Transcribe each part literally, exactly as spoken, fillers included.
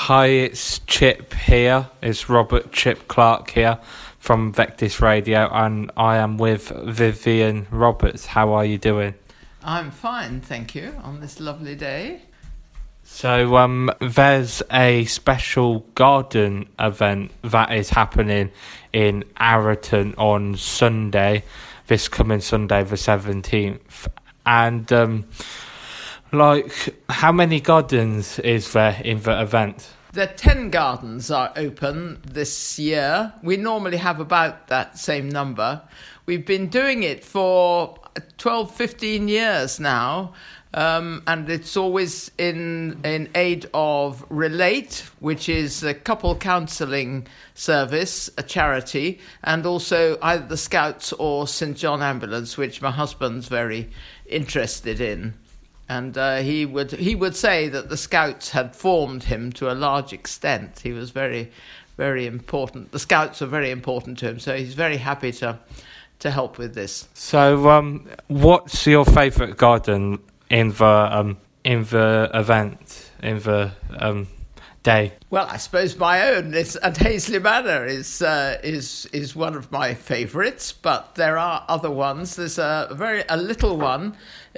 Hi, it's Chip here. It's Robert Chip Clark here from Vectis Radio, and I am with Vivian Roberts. How are you doing? I'm fine, thank you, on this lovely day. So, um, there's a special garden event that is happening in Arreton on Sunday, this coming Sunday the seventeenth. And, um, like, how many gardens is there in the event? The ten gardens are open this year. We normally have about that same number. We've been doing it for twelve, fifteen years now. Um, and it's always in in aid of Relate, which is a couple counselling service, a charity, and also either the Scouts or Saint John Ambulance, which my husband's very interested in. And uh, he would he would say that the Scouts had formed him to a large extent. He was very, very important. The Scouts were very important to him, so he's very happy to to help with this. So, um, what's your favourite garden in the um in the event in the um day? Well, I suppose my own is at Hazley Manor is uh, is is one of my favourites, but there are other ones. There's a very a little one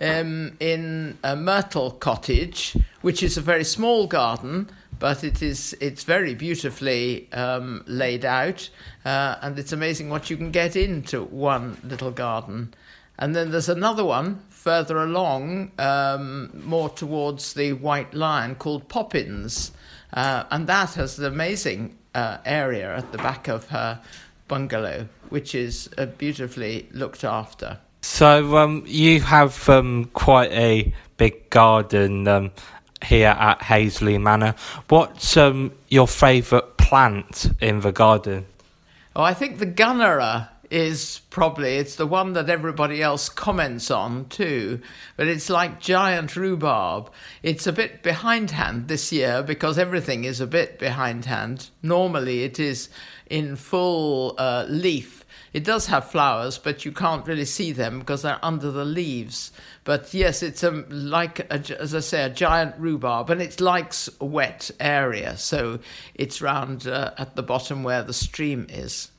um, in a Myrtle Cottage, which is a very small garden, but it is it's very beautifully um, laid out, uh, and it's amazing what you can get into one little garden. And then there's another one further along, um, more towards the White Lion, called Poppins. Uh, and that has an amazing uh, area at the back of her bungalow, which is uh, beautifully looked after. So um, you have um, quite a big garden um, here at Hazley Manor. What's um, your favourite plant in the garden? Oh, I think the Gunnera is probably, it's the one that everybody else comments on too, but it's like giant rhubarb. It's a bit behindhand this year because everything is a bit behindhand. Normally it is in full uh, leaf. It does have flowers, but you can't really see them because they're under the leaves. But yes, it's a, like, a, as I say, a giant rhubarb, and it likes a wet area, so it's round uh, at the bottom where the stream is.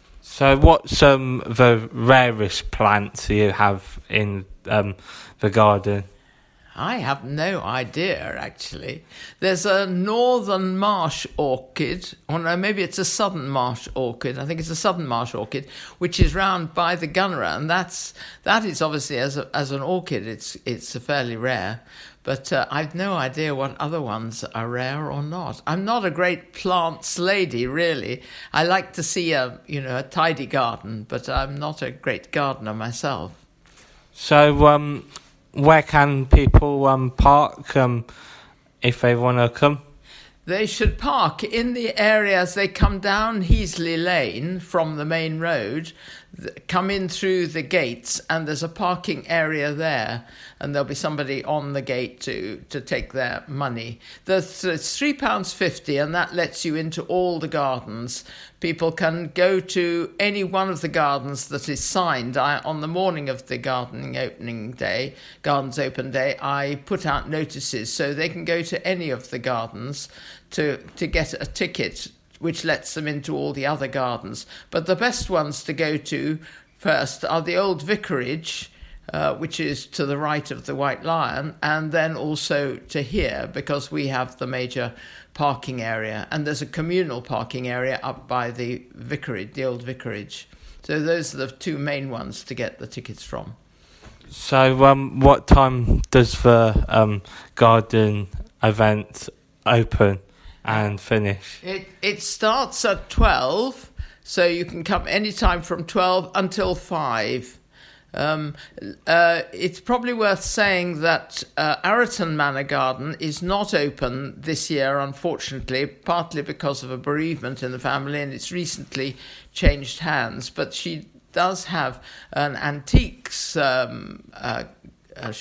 So what's um, the rarest plants you have in um, the garden? I have no idea, actually. There's a northern marsh orchid, or no, maybe it's a southern marsh orchid. I think it's a southern marsh orchid, which is round by the Gunnera, and that's that is obviously as a, as an orchid, it's it's a fairly rare. But uh, I've no idea what other ones are rare or not. I'm not a great plants lady, really. I like to see a you know a tidy garden, but I'm not a great gardener myself. So, um, where can people um park um if they want to come? They should park in the area as they come down Heasley Lane from the main road, come in through the gates, and there's a parking area there, and there'll be somebody on the gate to, to take their money. There's, it's three pounds fifty, and that lets you into all the gardens. People can go to any one of the gardens that is signed. I, on the morning of the gardening opening day, Gardens Open Day, I put out notices so they can go to any of the gardens to to get a ticket, which lets them into all the other gardens. But the best ones to go to first are the old vicarage, uh, which is to the right of the White Lion, and then also to here, because we have the major parking area, and there's a communal parking area up by the vicarage, the old vicarage. So those are the two main ones to get the tickets from. So um, what time does the um, garden event open and finish? It it starts at twelve, so you can come any time from twelve until five. Um, uh, it's probably worth saying that uh, Arreton Manor Garden is not open this year, unfortunately, partly because of a bereavement in the family, and it's recently changed hands. But she does have an antiques um, uh, uh,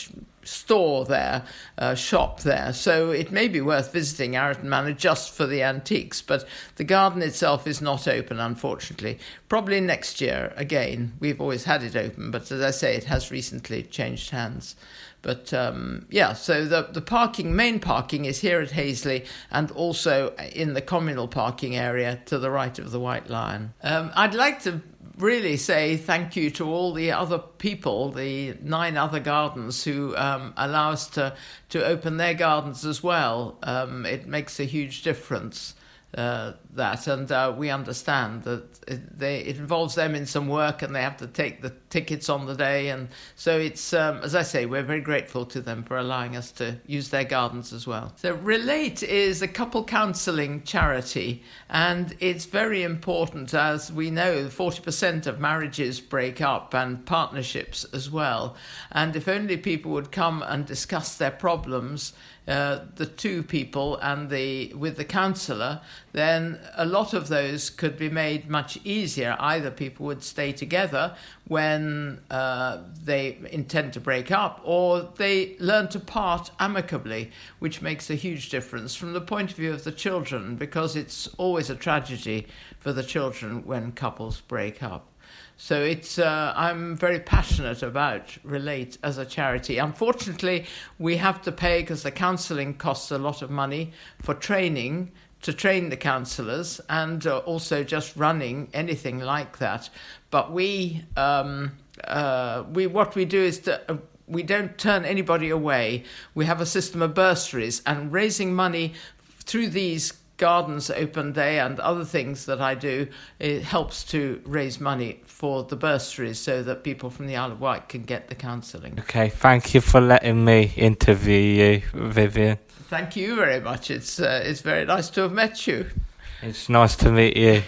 store there, uh, shop there. So it may be worth visiting Arreton Manor just for the antiques, but the garden itself is not open, unfortunately. Probably next year again. We've always had it open, but as I say, it has recently changed hands. But um, yeah, so the, the parking, main parking is here at Hazley and also in the communal parking area to the right of the White Lion. Um, I'd like to really say thank you to all the other people, the nine other gardens who um, allow us to, to open their gardens as well. Um, it makes a huge difference, uh, that, and uh, we understand that it, they, it involves them in some work and they have to take the tickets on the day. And so it's, um, as I say, we're very grateful to them for allowing us to use their gardens as well. So Relate is a couple counselling charity, and it's very important. As we know, forty percent of marriages break up and partnerships as well. And if only people would come and discuss their problems, uh, the two people and the with the counsellor, then a lot of those could be made much easier. Either people would stay together when uh, they intend to break up, or they learn to part amicably, which makes a huge difference from the point of view of the children, because it's always a tragedy for the children when couples break up. So it's uh, I'm very passionate about Relate as a charity. Unfortunately, we have to pay, because the counselling costs a lot of money for training, to train the counsellors, and uh, also just running anything like that. But we, um, uh, we what we do is to, uh, we don't turn anybody away. We have a system of bursaries, and raising money through these Gardens Open Day and other things that I do, it helps to raise money for the bursaries so that people from the Isle of Wight can get the counselling. Okay, thank you for letting me interview you, Vivian. Thank you very much. It's uh, it's very nice to have met you. It's nice to meet you.